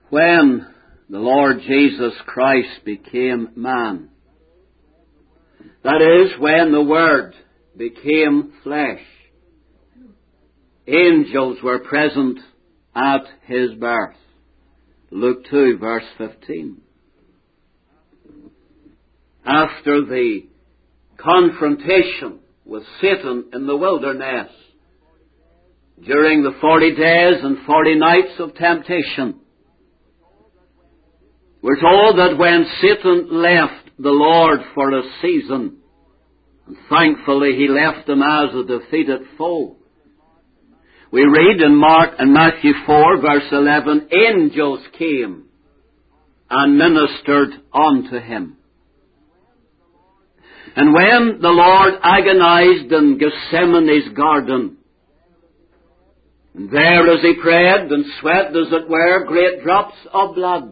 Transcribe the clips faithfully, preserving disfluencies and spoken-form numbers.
when the Lord Jesus Christ became man, that is, when the Word became flesh, angels were present at His birth. Luke two, verse fifteen. After the confrontation with Satan in the wilderness, during the forty days and forty nights of temptation, we're told that when Satan left the Lord for a season, and thankfully he left him as a defeated foe, we read in Mark and Matthew four, verse eleven, angels came and ministered unto him. And when the Lord agonized in Gethsemane's garden, and there as he prayed and sweat, as it were, great drops of blood,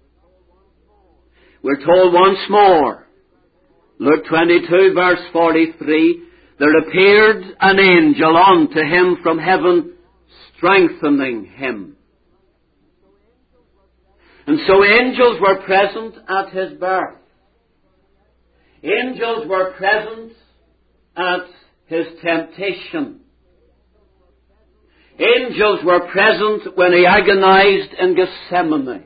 we're told once more, Luke twenty-two, verse forty-three, there appeared an angel unto him from heaven, strengthening him. And so angels were present at his birth. Angels were present at his temptation. Angels were present when he agonized in Gethsemane.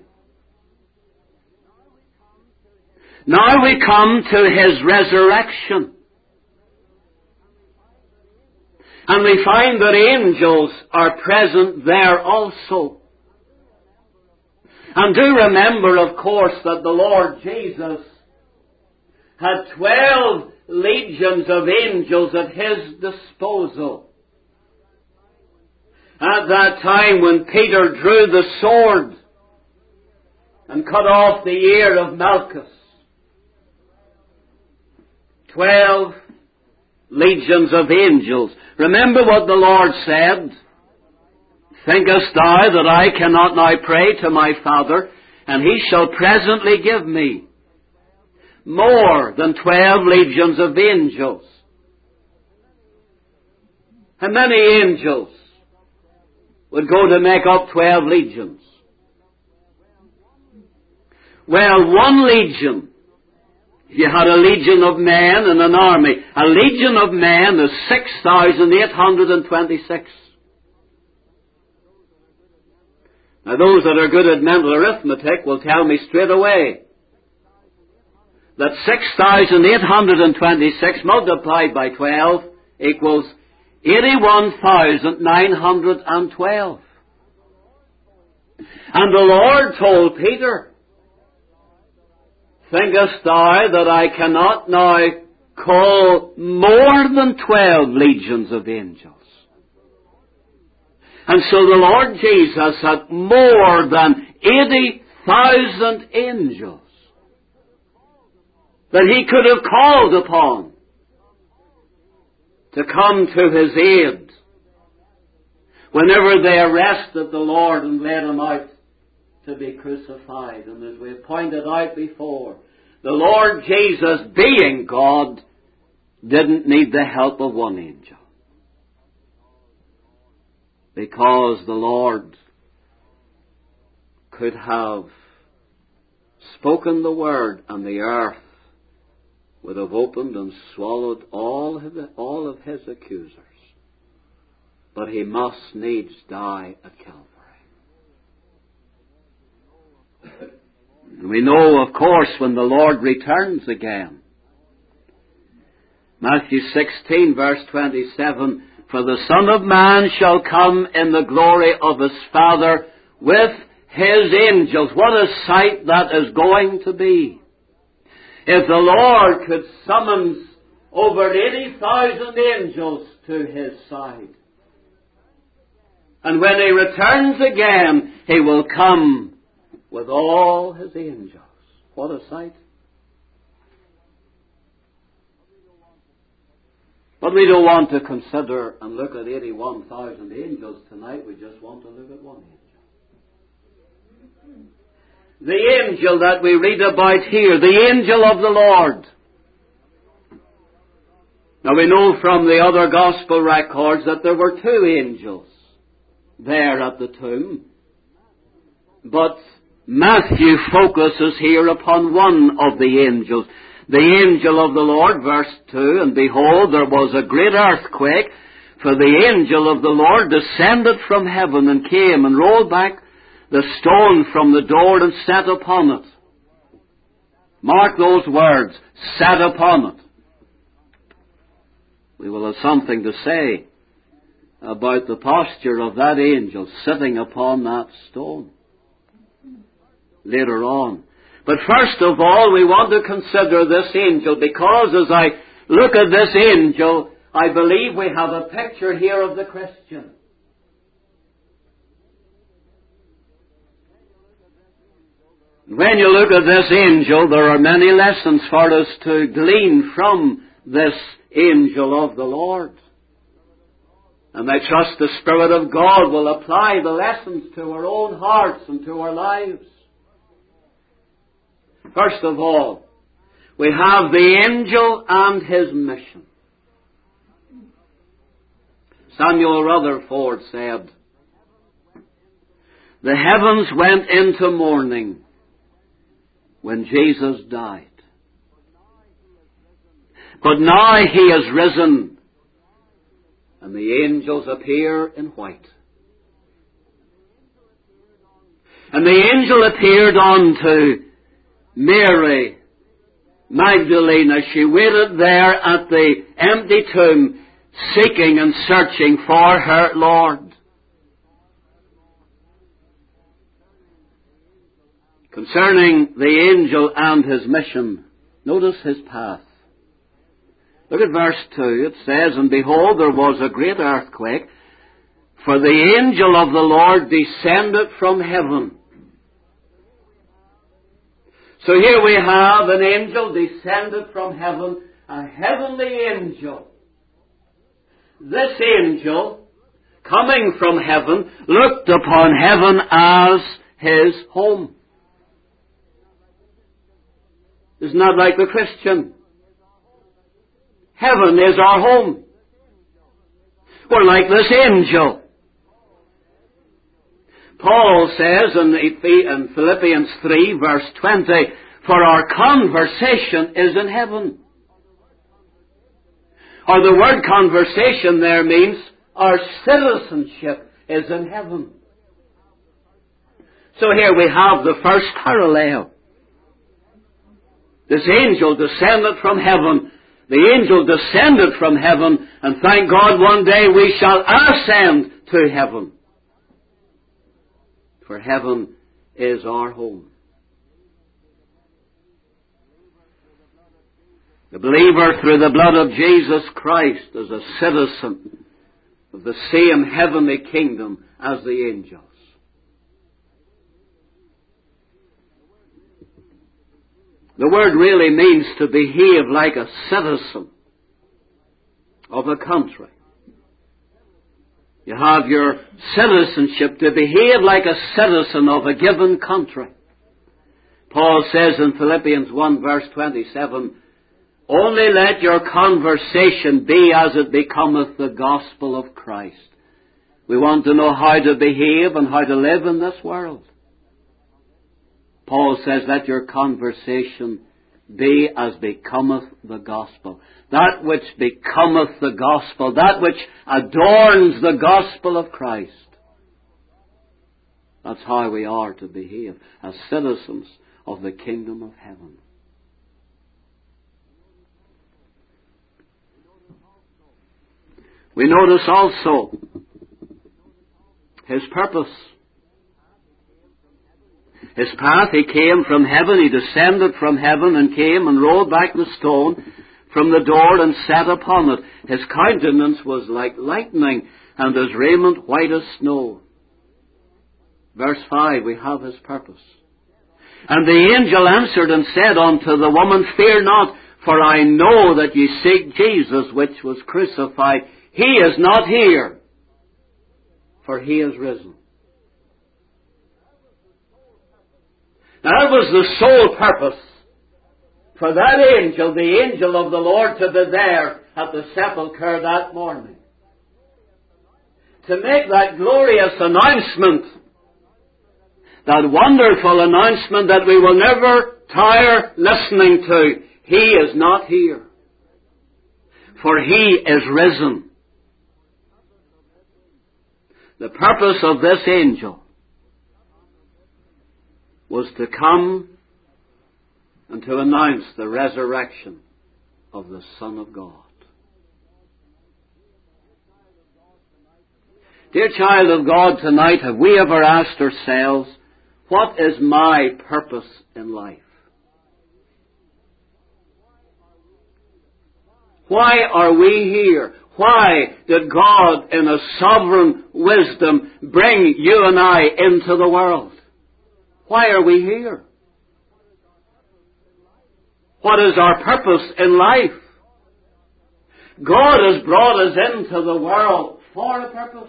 Now we come to his resurrection. And we find that angels are present there also. And do remember, of course, that the Lord Jesus had twelve legions of angels at His disposal. At that time when Peter drew the sword and cut off the ear of Malchus, twelve legions of angels. Remember what the Lord said, thinkest thou that I cannot now pray to my Father, and He shall presently give me more than twelve legions of angels? How many angels would go to make up twelve legions? Well, one legion, if you had a legion of men in an army, a legion of men is six thousand eight hundred twenty-six. Now those that are good at mental arithmetic will tell me straight away that six thousand eight hundred twenty-six multiplied by twelve equals eighty-one thousand nine hundred twelve. And the Lord told Peter, thinkest thou that I cannot now call more than twelve legions of angels? And so the Lord Jesus had more than eighty thousand angels that He could have called upon to come to His aid whenever they arrested the Lord and led Him out to be crucified. And as we have pointed out before, the Lord Jesus, being God, didn't need the help of one angel, because the Lord could have spoken the word and the earth would have opened and swallowed all of, the, all of His accusers. But He must needs die at Calvary. And we know, of course, when the Lord returns again, Matthew sixteen, verse twenty-seven, for the Son of Man shall come in the glory of His Father with His angels. What a sight that is going to be. If the Lord could summon over eighty thousand angels to His side, and when He returns again, He will come with all His angels. What a sight. But we don't want to consider and look at eighty-one thousand angels tonight. We just want to look at one angel. The angel that we read about here, the angel of the Lord. Now we know from the other gospel records that there were two angels there at the tomb. But Matthew focuses here upon one of the angels. The angel of the Lord, verse two, and behold, there was a great earthquake, for the angel of the Lord descended from heaven and came and rolled back the stone from the door and sat upon it. Mark those words, sat upon it. We will have something to say about the posture of that angel sitting upon that stone later on. But first of all, we want to consider this angel, because as I look at this angel, I believe we have a picture here of the Christian. When you look at this angel, there are many lessons for us to glean from this angel of the Lord. And I trust the Spirit of God will apply the lessons to our own hearts and to our lives. First of all, we have the angel and his mission. Samuel Rutherford said, "The heavens went into mourning when Jesus died. But now he is risen, and the angels appear in white." And the angel appeared unto Mary Magdalene as she waited there at the empty tomb, seeking and searching for her Lord. Concerning the angel and his mission, notice his path. Look at verse two. It says, "And behold, there was a great earthquake, for the angel of the Lord descended from heaven." So here we have an angel descended from heaven, a heavenly angel. This angel, coming from heaven, looked upon heaven as his home. Isn't that like the Christian? Heaven is our home. We're like this angel. Paul says in Philippians three, verse twenty, "For our conversation is in heaven." Or the word conversation there means our citizenship is in heaven. So here we have the first parallel. This angel descended from heaven. The angel descended from heaven, and thank God one day we shall ascend to heaven. For heaven is our home. The believer through the blood of Jesus Christ is a citizen of the same heavenly kingdom as the angels. The word really means to behave like a citizen of a country. You have your citizenship to behave like a citizen of a given country. Paul says in Philippians one verse twenty-seven, "Only let your conversation be as it becometh the gospel of Christ." We want to know how to behave and how to live in this world. Paul says, let your conversation be as becometh the gospel. That which becometh the gospel, that which adorns the gospel of Christ. That's how we are to behave as citizens of the kingdom of heaven. We notice also his purpose. His path, he came from heaven, he descended from heaven and came and rolled back the stone from the door and sat upon it. His countenance was like lightning and his raiment white as snow. Verse five, we have his purpose. "And the angel answered and said unto the woman, Fear not, for I know that ye seek Jesus, which was crucified. He is not here, for he is risen." Now, that was the sole purpose for that angel, the angel of the Lord, to be there at the sepulchre that morning. To make that glorious announcement that wonderful announcement that we will never tire listening to. He is not here, for He is risen. The purpose of this angel was to come and to announce the resurrection of the Son of God. Dear child of God, tonight, have we ever asked ourselves, what is my purpose in life? Why are we here? Why did God, in a sovereign wisdom, bring you and I into the world? Why are we here? What is our purpose in life? God has brought us into the world for a purpose.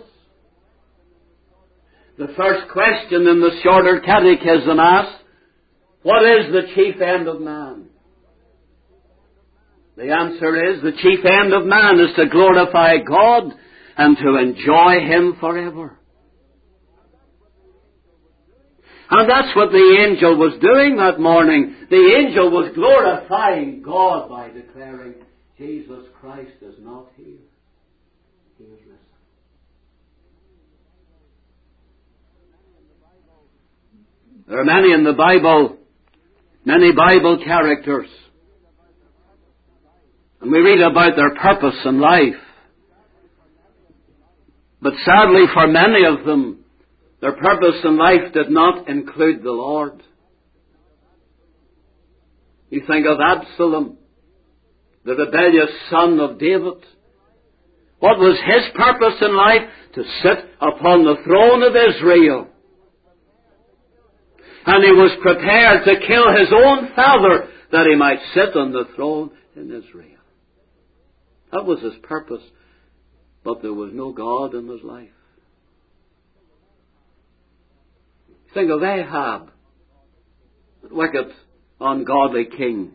The first question in the Shorter Catechism asks, what is the chief end of man? The answer is, the chief end of man is to glorify God and to enjoy Him forever. And that's what the angel was doing that morning. The angel was glorifying God by declaring, Jesus Christ is not here. He is risen. There are many in the Bible, many Bible characters. And we read about their purpose in life. But sadly for many of them, their purpose in life did not include the Lord. You think of Absalom, the rebellious son of David. What was his purpose in life? To sit upon the throne of Israel. And he was prepared to kill his own father that he might sit on the throne in Israel. That was his purpose. But there was no God in his life. Think of Ahab, that wicked, ungodly king.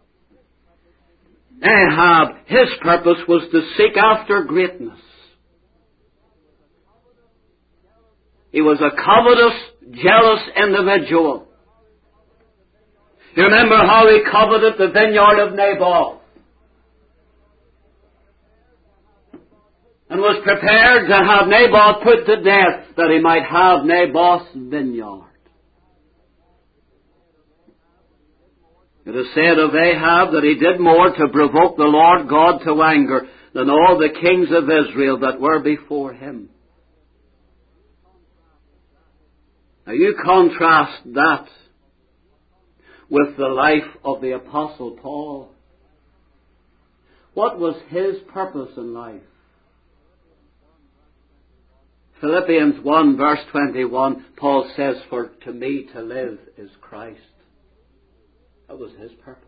Ahab, his purpose was to seek after greatness. He was a covetous, jealous individual. You remember how he coveted the vineyard of Naboth, and was prepared to have Naboth put to death that he might have Naboth's vineyard. It is said of Ahab that he did more to provoke the Lord God to anger than all the kings of Israel that were before him. Now you contrast that with the life of the Apostle Paul. What was his purpose in life? Philippians one verse twenty-one, Paul says, for to me to live is Christ. That was his purpose.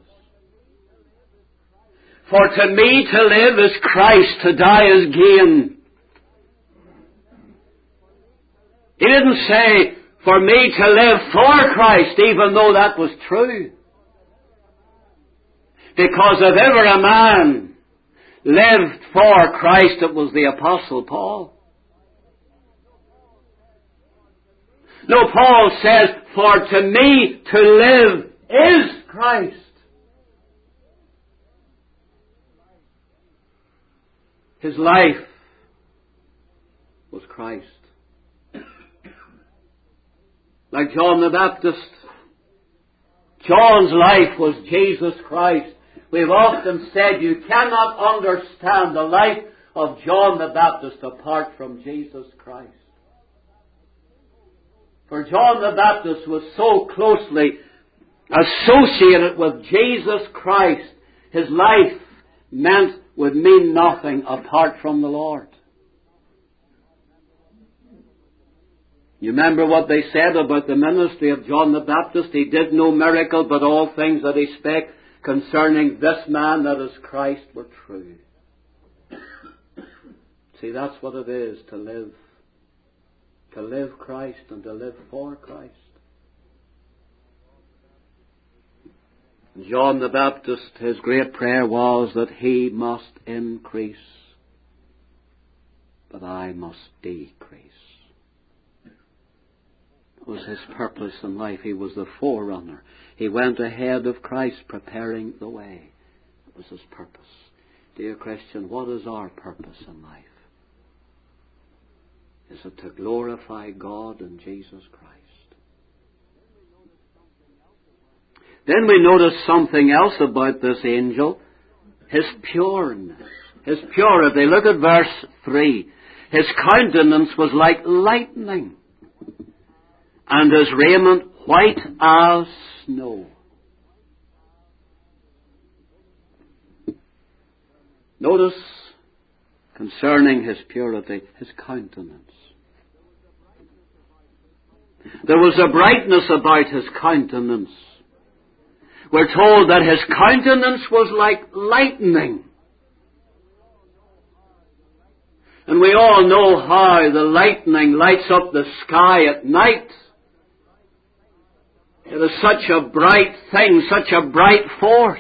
For to me to live is Christ, to die is gain. He didn't say, for me to live for Christ, even though that was true. Because if ever a man lived for Christ, it was the Apostle Paul. No, Paul says, for to me to live is Christ. His life was Christ. Like John the Baptist, John's life was Jesus Christ. We've often said you cannot understand the life of John the Baptist apart from Jesus Christ. For John the Baptist was so closely associated with Jesus Christ, his life meant would mean nothing apart from the Lord. You remember what they said about the ministry of John the Baptist? He did no miracle, but all things that he spake concerning this man that is Christ were true. See, that's what it is to live. To live Christ and to live for Christ. John the Baptist, his great prayer was that he must increase, but I must decrease. It was his purpose in life. He was the forerunner. He went ahead of Christ, preparing the way. It was his purpose. Dear Christian, what is our purpose in life? Is it to glorify God and Jesus Christ? Then we notice something else about this angel. His pureness. His purity. Look at verse three. His countenance was like lightning, and his raiment white as snow. Notice, concerning his purity, his countenance. There was a brightness about his countenance. We're told that his countenance was like lightning. And we all know how the lightning lights up the sky at night. It is such a bright thing, such a bright force.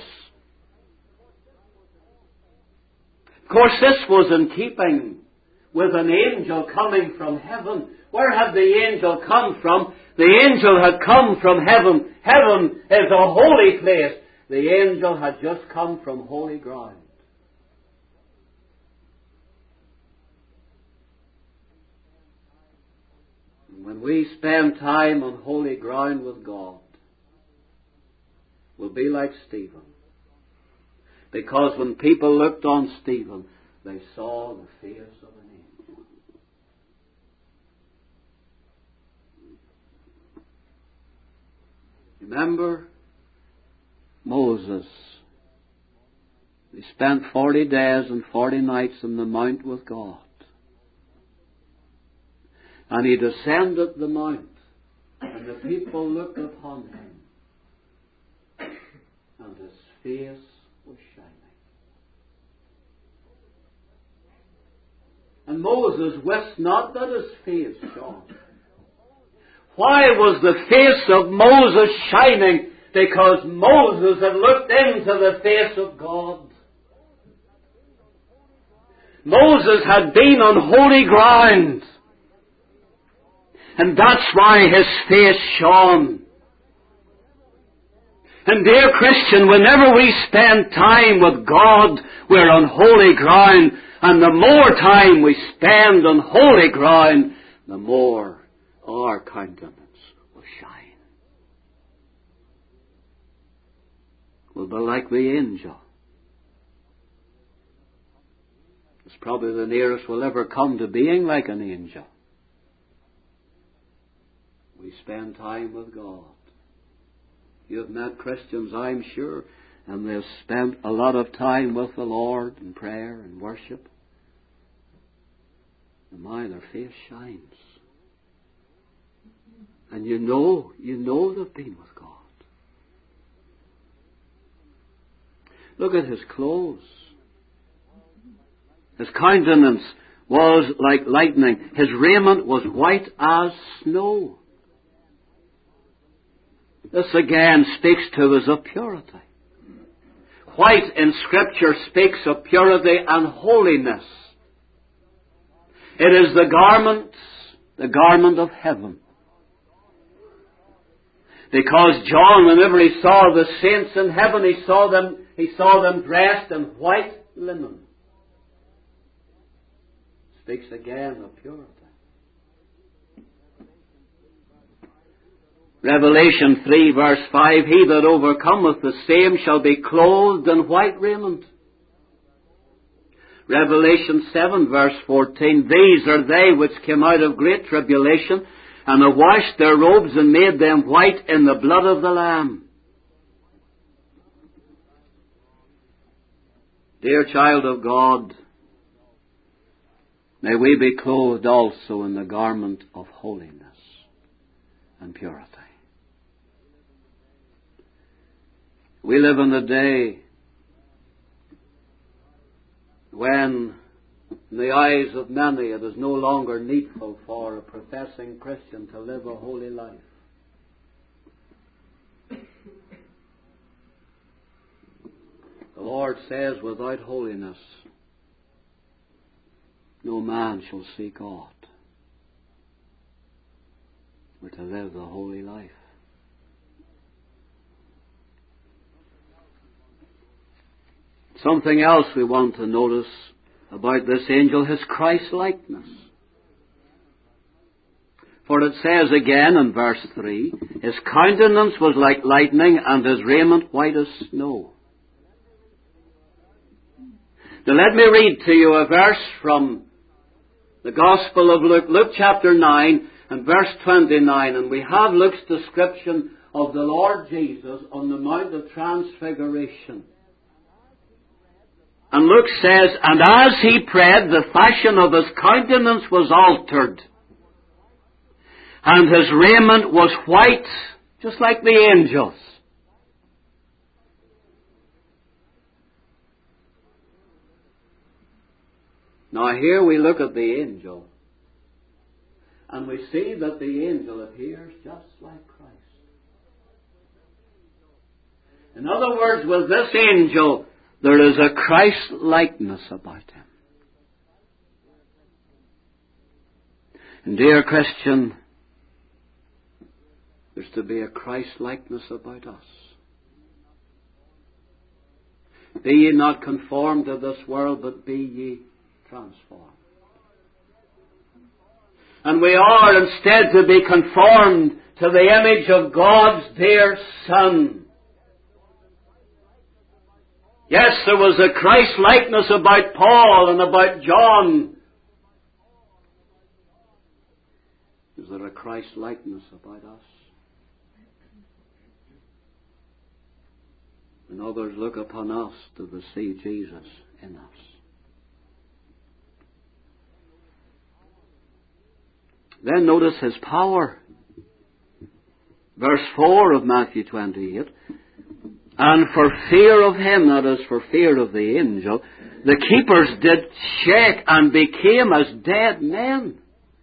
Of course, this was in keeping with an angel coming from heaven. Where had the angel come from? The angel had come from heaven. Heaven is a holy place. The angel had just come from holy ground. When we spend time on holy ground with God, we'll be like Stephen. Because when people looked on Stephen, they saw the face of an angel. Remember Moses. He spent forty days and forty nights on the mount with God. And he descended the mount, and the people looked upon him, and his face was shining. And Moses wist not that his face shone. Why was the face of Moses shining? Because Moses had looked into the face of God. Moses had been on holy ground. And that's why his face shone. And dear Christian, whenever we spend time with God, we're on holy ground. And the more time we spend on holy ground, the more our countenance will shine. We'll be like the angel. It's probably the nearest we'll ever come to being like an angel. We spend time with God. You've met Christians, I'm sure, and they've spent a lot of time with the Lord in prayer and worship. And my, their face shines. And you know, you know they've been with God. Look at his clothes. His countenance was like lightning. His raiment was white as snow. This again speaks to us of purity. White in Scripture speaks of purity and holiness. It is the garment, the garment of heaven. Because John, whenever he saw the saints in heaven, he saw them, he saw them dressed in white linen. Speaks again of purity. Revelation three verse five, he that overcometh the same shall be clothed in white raiment. Revelation seven verse fourteen, these are they which came out of great tribulation, and have washed their robes and made them white in the blood of the Lamb. Dear child of God, may we be clothed also in the garment of holiness and purity. We live in the day when, in the eyes of many, it is no longer needful for a professing Christian to live a holy life. The Lord says, without holiness, no man shall see God. We're to live the holy life. Something else we want to notice about this angel, his Christ-likeness. For it says again in verse three, his countenance was like lightning and his raiment white as snow. Now let me read to you a verse from the Gospel of Luke, Luke chapter nine and verse twenty-nine. And we have Luke's description of the Lord Jesus on the Mount of Transfiguration. And Luke says, and as he prayed, the fashion of his countenance was altered, and his raiment was white, just like the angels. Now here we look at the angel, and we see that the angel appears just like Christ. In other words, with this angel, there is a Christ-likeness about him. And dear Christian, there's to be a Christ-likeness about us. Be ye not conformed to this world, but be ye transformed. And we are instead to be conformed to the image of God's dear Son. Yes, there was a Christ-likeness about Paul and about John. Is there a Christ-likeness about us? And others look upon us to see Jesus in us. Then notice his power. Verse four of Matthew twenty-eight. And for fear of him, that is, for fear of the angel, the keepers did shake and became as dead men.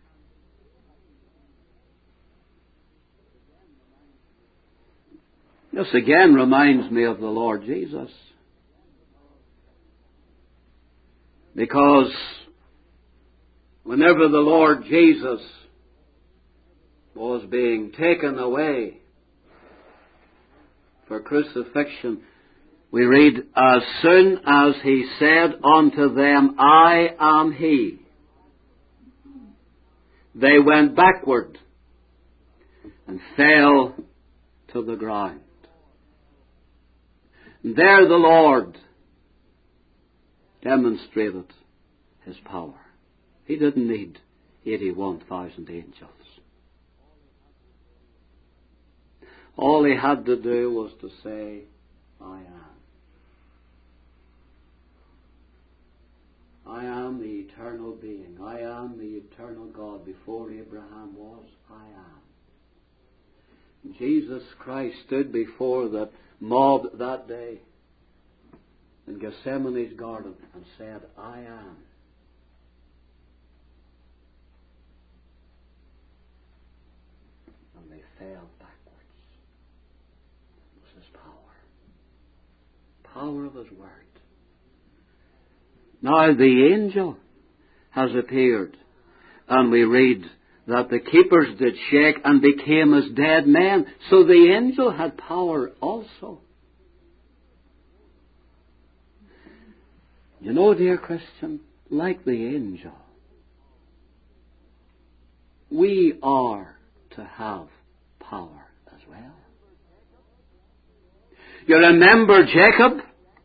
This again reminds me of the Lord Jesus. Because whenever the Lord Jesus was being taken away for crucifixion, we read, as soon as he said unto them, I am he, they went backward and fell to the ground. And there the Lord demonstrated his power. He didn't need eighty-one thousand angels. All he had to do was to say, I am. I am the eternal being. I am the eternal God. Before Abraham was, I am. Jesus Christ stood before the mob that day in Gethsemane's garden and said, I am. And they fell backwards. It was his power. Power of his word. Now the angel has appeared, and we read that the keepers did shake and became as dead men. So the angel had power also. You know, dear Christian, like the angel, we are to have power as well. You remember Jacob?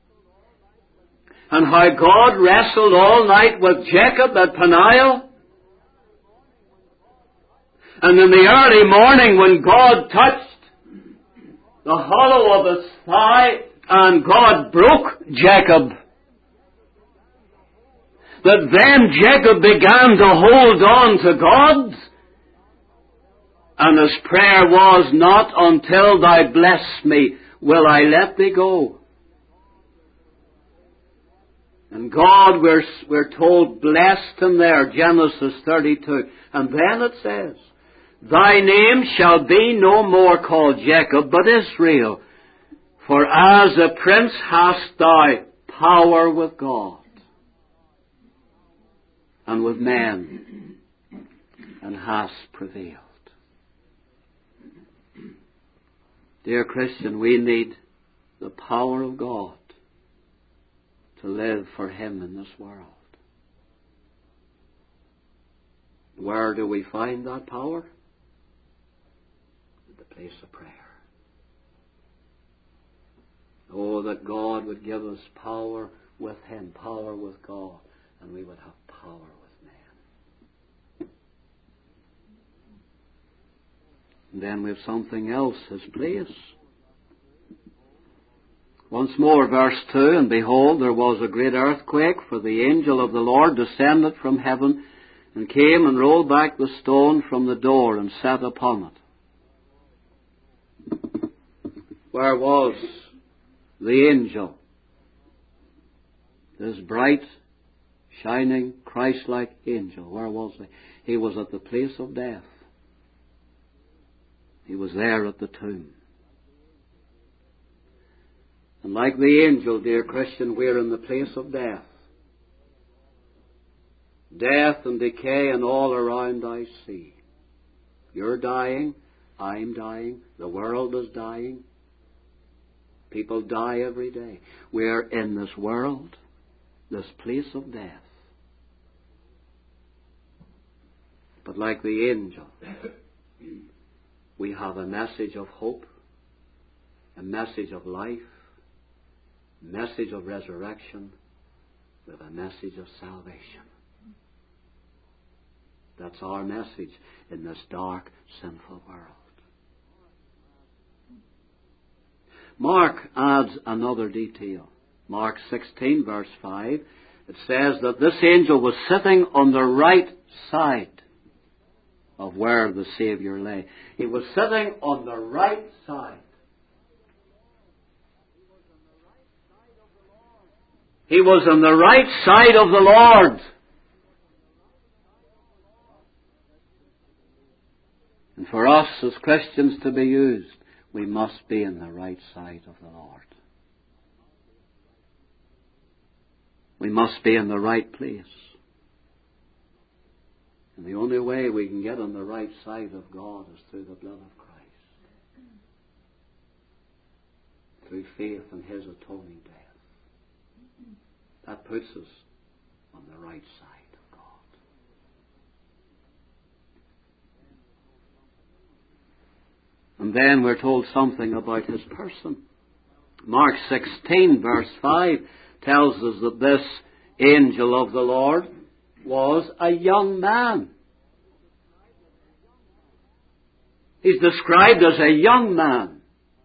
And how God wrestled all night with Jacob at Peniel? And in the early morning when God touched the hollow of his thigh and God broke Jacob, that then Jacob began to hold on to God, and his prayer was, not until thou bless me will I let thee go. And God, we're, we're told, blessed him there, Genesis thirty-two. And then it says, thy name shall be no more called Jacob, but Israel. For as a prince hast thou power with God and with men, and hast prevailed. Dear Christian, we need the power of God to live for Him in this world. Where do we find that power? At the place of prayer. Oh, that God would give us power with Him, power with God, and we would have power with men. And then we have something else, His place. Once more, verse two, and behold, there was a great earthquake, for the angel of the Lord descended from heaven, and came and rolled back the stone from the door, and sat upon it. Where was the angel? This bright, shining, Christ-like angel. Where was he? He was at the place of death. He was there at the tomb. And like the angel, dear Christian, we're in the place of death. Death and decay and all around I see. You're dying. I'm dying. The world is dying. People die every day. We're in this world, this place of death. But like the angel, we have a message of hope, a message of life, a message of resurrection, with a message of salvation. That's our message in this dark, sinful world. Mark adds another detail. Mark sixteen, verse five, it says that this angel was sitting on the right side of where the Saviour lay. He was sitting on the right side. He was on the right side of the Lord. And for us as Christians to be used, we must be in the right side of the Lord. We must be in the right place. And the only way we can get on the right side of God is through the blood of Christ. Through faith in His atoning death. That puts us on the right side of God. And then we're told something about His person. Mark sixteen, verse five, tells us that this angel of the Lord was a young man. He's described as a young man.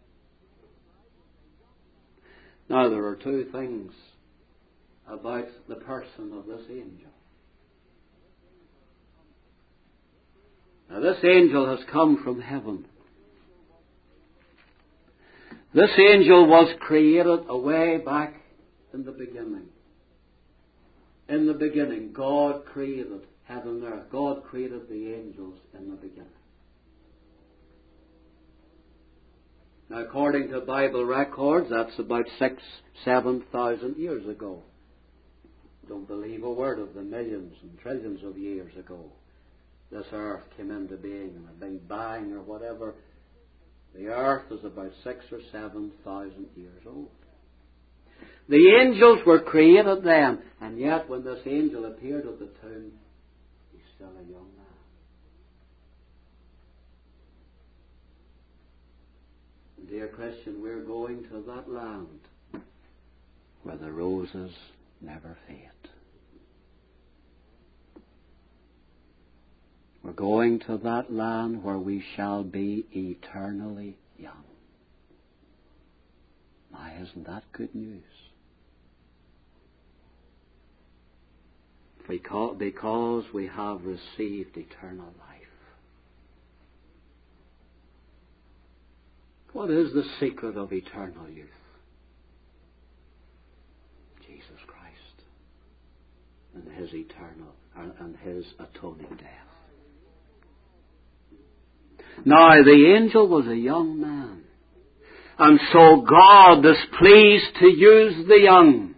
Now, there are two things about the person of this angel. Now, this angel has come from heaven. This angel was created away back in the beginning. In the beginning, God created heaven and earth. God created the angels in the beginning. Now, according to Bible records, that's about six, seven thousand years ago. Don't believe a word of the millions and trillions of years ago. This earth came into being in a big bang or whatever. The earth is about six or seven thousand years old. The angels were created then, and yet when this angel appeared at the tomb, he's still a young man. And dear Christian, we're going to that land where the roses never fade. We're going to that land where we shall be eternally young. My, isn't that good news? Because, because we have received eternal life. What is the secret of eternal youth? Jesus Christ and His eternal and His atoning death. Now, the angel was a young man. And so God is pleased to use the young.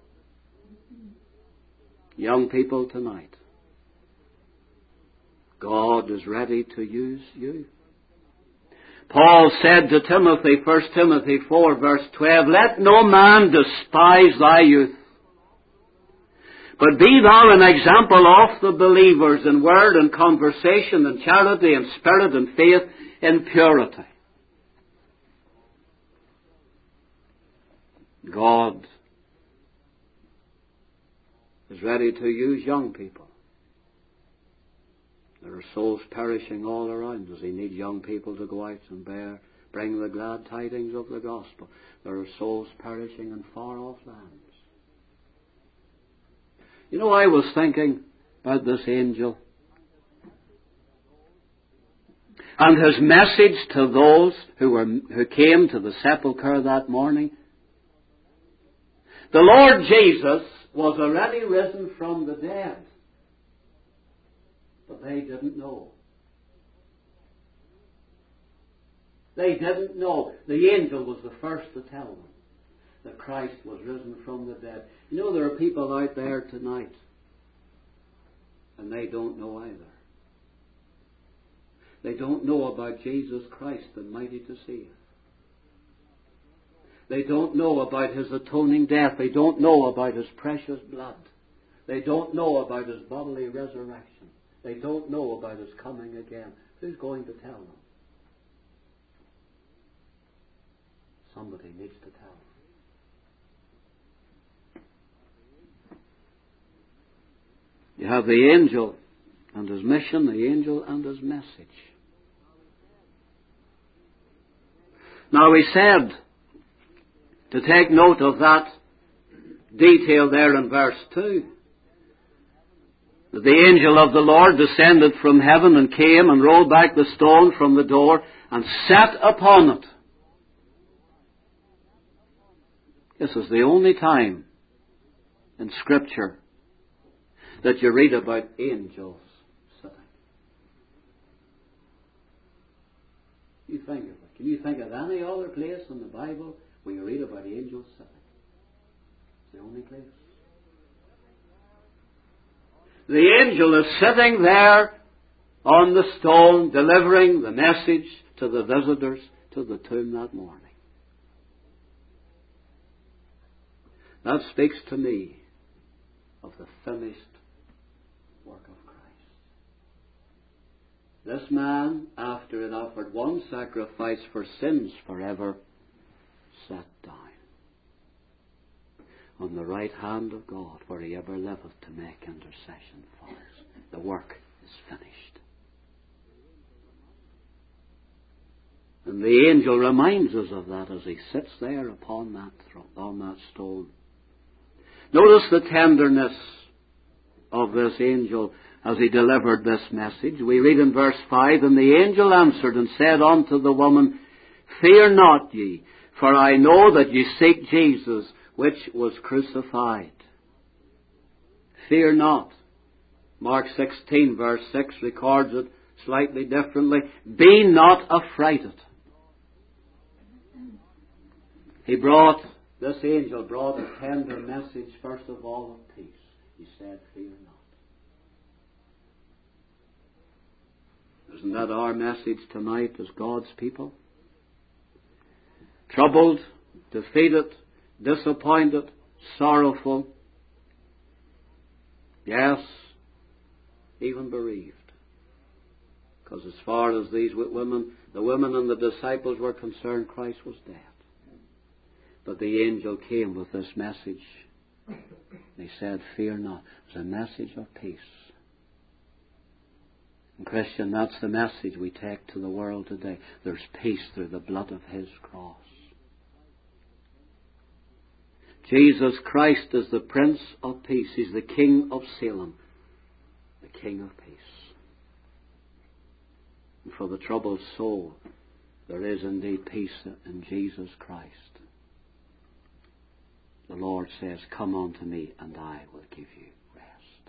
Young people tonight, God is ready to use you. Paul said to Timothy, First Timothy four, verse twelve, let no man despise thy youth, but be thou an example of the believers in word and conversation and charity and spirit and faith and purity. God is ready to use young people. There are souls perishing all around us. He needs young people to go out and bear, bring the glad tidings of the gospel. There are souls perishing in far-off lands. You know, I was thinking about this angel and his message to those who were who came to the sepulchre that morning. The Lord Jesus was already risen from the dead, but they didn't know. They didn't know. The angel was the first to tell them that Christ was risen from the dead. You know, there are people out there tonight, and they don't know either. They don't know about Jesus Christ, the mighty to save. They don't know about His atoning death. They don't know about His precious blood. They don't know about His bodily resurrection. They don't know about His coming again. Who's going to tell them? Somebody needs to tell them. You have the angel and his mission, the angel and his message. Now we said to take note of that detail there in verse two. That the angel of the Lord descended from heaven and came and rolled back the stone from the door and sat upon it. This is the only time in Scripture that you read about angels sitting. You think of it. Can you think of any other place in the Bible where you read about angels sitting? It's the only place. The angel is sitting there on the stone, delivering the message to the visitors to the tomb that morning. That speaks to me of the finished work of Christ. This man, after it offered one sacrifice for sins forever, sat down on the right hand of God, where He ever liveth to make intercession for us. The work is finished. And the angel reminds us of that as he sits there upon that throne, on that stone. Notice the tenderness of this angel as he delivered this message. We read in verse five, and the angel answered and said unto the woman, Fear not ye, for I know that ye seek Jesus, which was crucified. Fear not. Mark sixteen verse six records it slightly differently. Be not affrighted. He brought, this angel brought a tender message, first of all, of peace. He said, Fear not. Isn't that our message tonight as God's people? Troubled, defeated, disappointed, sorrowful, yes, even bereaved. Because as far as these women, the women and the disciples were concerned, Christ was dead. But the angel came with this message. He said, Fear not. It's a message of peace. And Christian, that's the message we take to the world today. There's peace through the blood of His cross. Jesus Christ is the Prince of Peace. He's the King of Salem, the King of Peace. And for the troubled soul, there is indeed peace in Jesus Christ. The Lord says, Come unto me, and I will give you rest.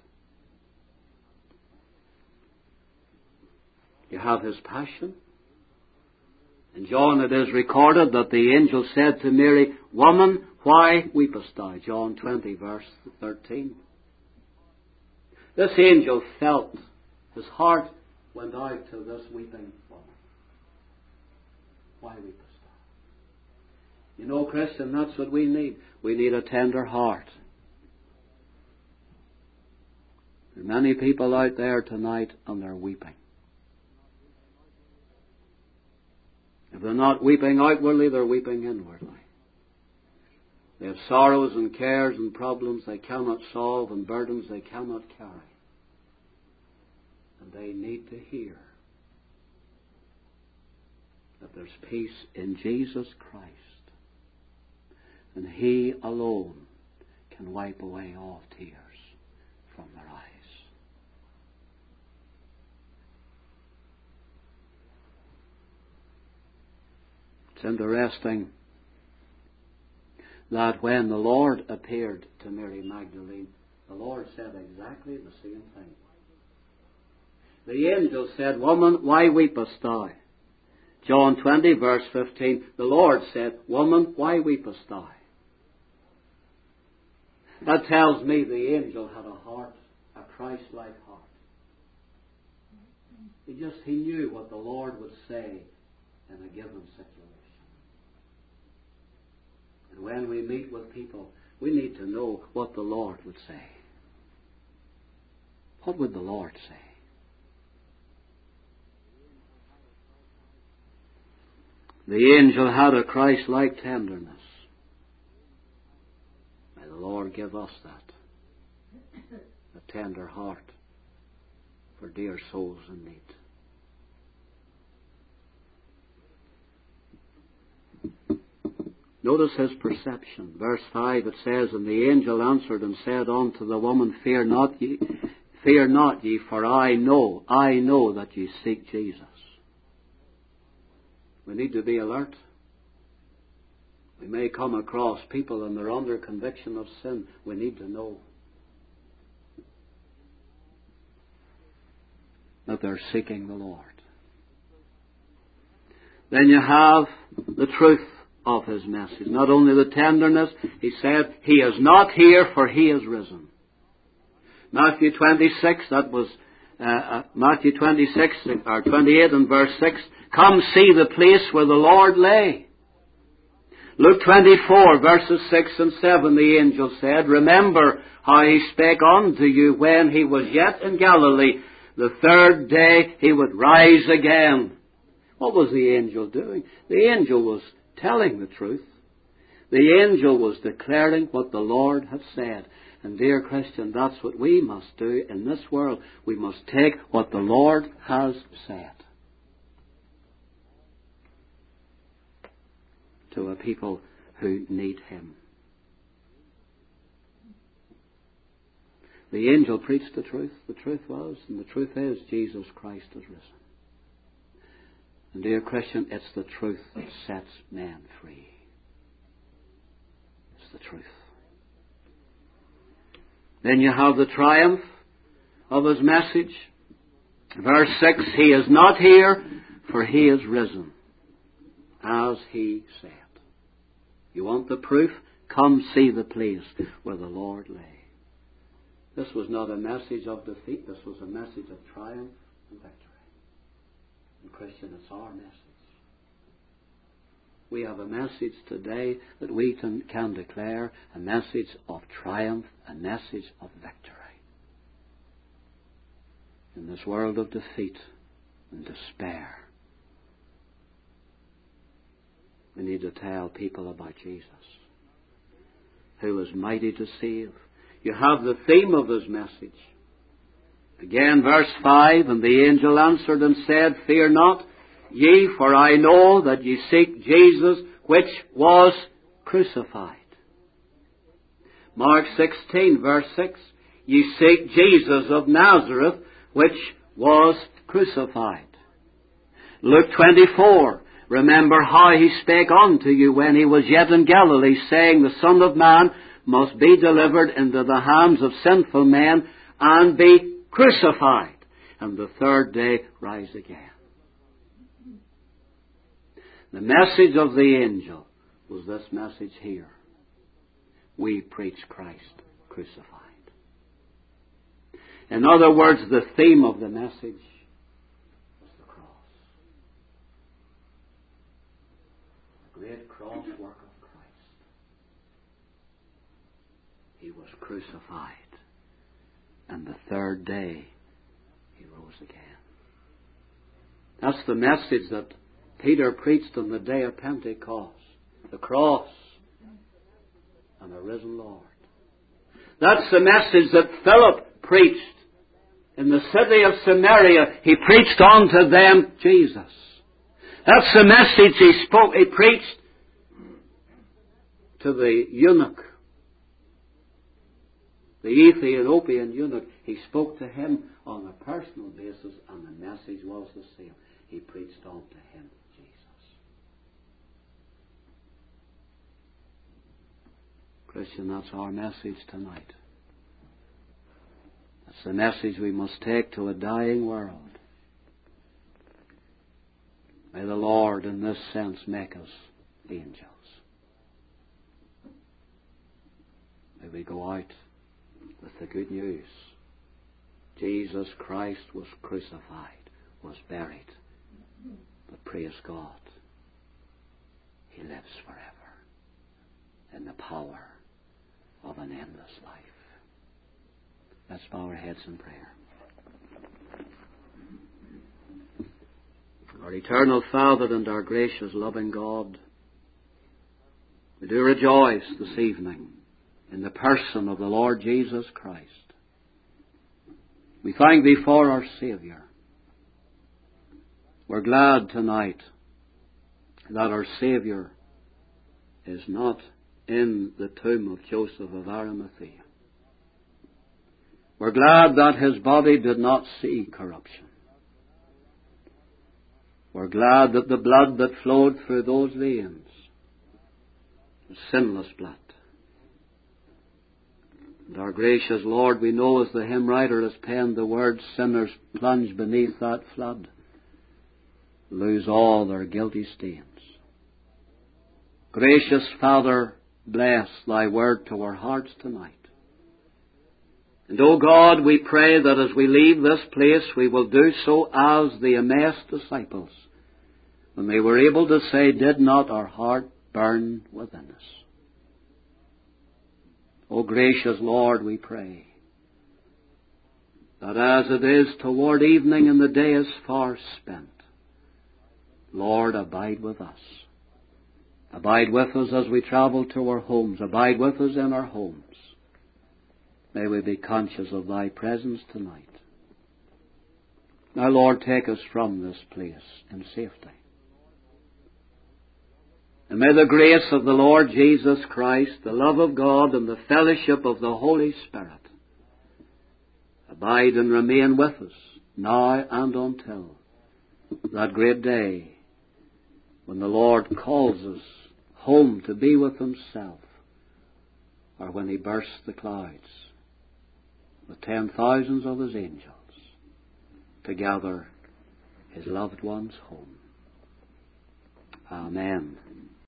You have His passion. In John it is recorded that the angel said to Mary, Woman, why weepest thou? John twenty verse thirteen. This angel felt, his heart went out to this weeping woman. Why weepest thou? You know, Christian, that's what we need. We need a tender heart. There are many people out there tonight and they're weeping. If they're not weeping outwardly, they're weeping inwardly. They have sorrows and cares and problems they cannot solve and burdens they cannot carry. And they need to hear that there's peace in Jesus Christ. And He alone can wipe away all tears from their eyes. It's interesting that when the Lord appeared to Mary Magdalene, the Lord said exactly the same thing. The angel said, Woman, why weepest thou? John twenty, verse fifteen, the Lord said, Woman, why weepest thou? That tells me the angel had a heart, a Christ-like heart. He just, he knew what the Lord would say in a given situation. And when we meet with people, we need to know what the Lord would say. What would the Lord say? The angel had a Christ-like tenderness. May the Lord give us that. A tender heart for dear souls in need. Notice his perception. Verse five, it says, And the angel answered and said unto the woman, Fear not ye, fear not ye, for I know, I know that ye seek Jesus. We need to be alert. We may come across people and they're under conviction of sin. We need to know that they're seeking the Lord. Then you have the truth of His message. Not only the tenderness, He said, He is not here, for He is risen. Matthew twenty-six, that was uh, uh, Matthew twenty-six, or twenty-eight and verse six, Come see the place where the Lord lay. Luke twenty-four, verses six and seven, the angel said, Remember how He spake unto you when He was yet in Galilee. The third day He would rise again. What was the angel doing? The angel was telling the truth. The angel was declaring what the Lord had said. And dear Christian, that's what we must do in this world. We must take what the Lord has said to a people who need Him. The angel preached the truth. The truth was, and the truth is, Jesus Christ is risen. And dear Christian, it's the truth that sets men free. It's the truth. Then you have the triumph of His message. Verse six, He is not here, for He is risen, as He said. You want the proof? Come see the place where the Lord lay. This was not a message of defeat. This was a message of triumph and victory. And Christian, it's our message. We have a message today that we can, can declare, a message of triumph, a message of victory. In this world of defeat and despair, we need to tell people about Jesus, who is mighty to save. You have the theme of His message. Again, verse five, And the angel answered and said, Fear not ye, for I know that ye seek Jesus, which was crucified. Mark sixteen, verse six, Ye seek Jesus of Nazareth, which was crucified. Luke twenty-four, Remember how He spake unto you when He was yet in Galilee, saying, The Son of Man must be delivered into the hands of sinful men and be crucified, and the third day rise again. The message of the angel was this message here. We preach Christ crucified. In other words, the theme of the message was the cross. great cross work of Christ. He was crucified, and the third day He rose again. That's the message that Peter preached on the day of Pentecost. The cross and a risen Lord. That's the message that Philip preached in the city of Samaria. He preached unto them Jesus. That's the message he spoke, he preached to the eunuch, the Ethiopian eunuch. He spoke to him on a personal basis, and the message was the same. He preached unto him Jesus. Christian, that's our message tonight. That's the message we must take to a dying world. May the Lord, in this sense, make us angels. May we go out with the good news. Jesus Christ was crucified, was buried, but praise God, He lives forever in the power of an endless life. Let's bow our heads in prayer. Our eternal Father and our gracious, loving God, we do rejoice this evening in the person of the Lord Jesus Christ. We thank Thee for our Saviour. We're glad tonight that our Saviour is not in the tomb of Joseph of Arimathea. We're glad that His body did not see corruption. We're glad that the blood that flowed through those veins was sinless blood. And our gracious Lord, we know as the hymn writer has penned the words, sinners plunge beneath that flood, lose all their guilty stains. Gracious Father, bless Thy word to our hearts tonight. And, O God, we pray that as we leave this place, we will do so as the Emmaus disciples, when they were able to say, did not our heart burn within us? O gracious Lord, we pray that as it is toward evening and the day is far spent, Lord, abide with us. Abide with us as we travel to our homes. Abide with us in our homes. May we be conscious of Thy presence tonight. Now, Lord, take us from this place in safety. And may the grace of the Lord Jesus Christ, the love of God, and the fellowship of the Holy Spirit abide and remain with us now and until that great day when the Lord calls us home to be with Himself, or when He bursts the clouds with ten thousands of His angels to gather His loved ones home. Amen.